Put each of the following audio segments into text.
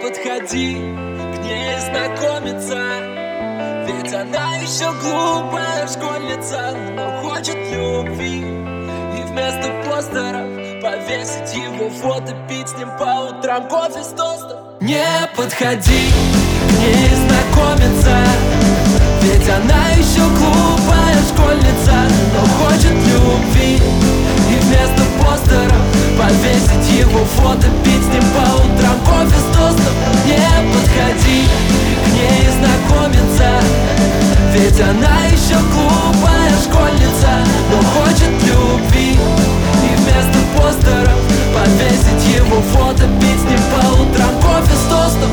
подходи к ней знакомиться, ведь она еще глупая школьница, но хочет любви. И вместо постеров повесить его фото, пить с ним по утрам кофе с тостом. Не подходи к ней знакомиться, ведь она еще глупая школьница, но хочет любви. И вместо постеров повесить его фото, пить с ним по утрам кофе с тостом. Не подходи к ней знакомиться, ведь она еще глупая школьница, но хочет любви. И вместо постеров повесить его фото, пить с ним по утрам кофе с тостом.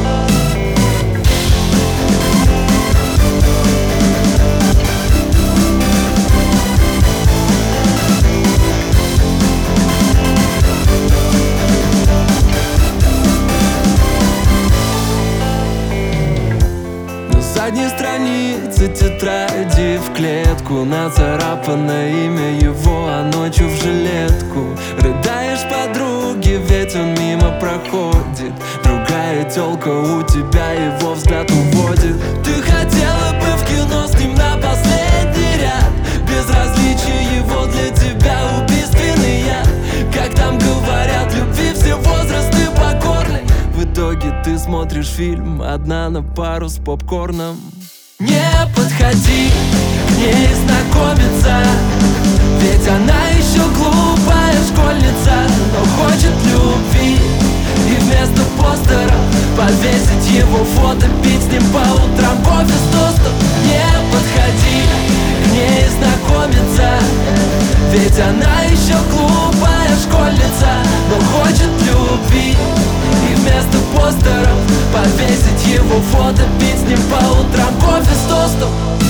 На задней странице тетради в клетку нацарапано имя его, а ночью в жилетку рыдаешь подруги, ведь он мимо проходит. Другая тёлка у тебя его взгляд уводит. Ты хотела бы в кино с ним на последний ряд, безразличие его для тебя убийственный яд. Как там говорят, любви все возрасты покорны. В итоге ты смотришь фильм одна на пару с попкорном. Не подходи к ней знакомиться, ведь она еще глупая школьница, но хочет любви. И вместо постеров повесить его фото, пить с ним по утрам кофе с тостом. Не подходи к ней знакомиться, ведь она еще глупая школьница, но хочет любви. И вместо постеров повесить его фото, пить с ним по утрам кофе с тостом.